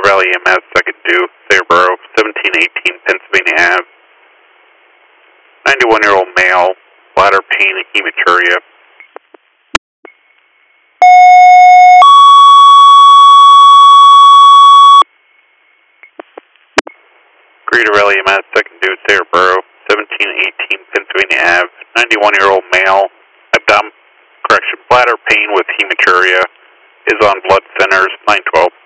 Rally EMS, second due, Sayboro, 1718 Pennsylvania Ave. 91-year-old male, bladder pain and hematuria. Greater Rally EMS, second due, Sayboro, 1718 Pennsylvania Ave. 91-year-old male, bladder pain with hematuria, is on blood thinners, 912.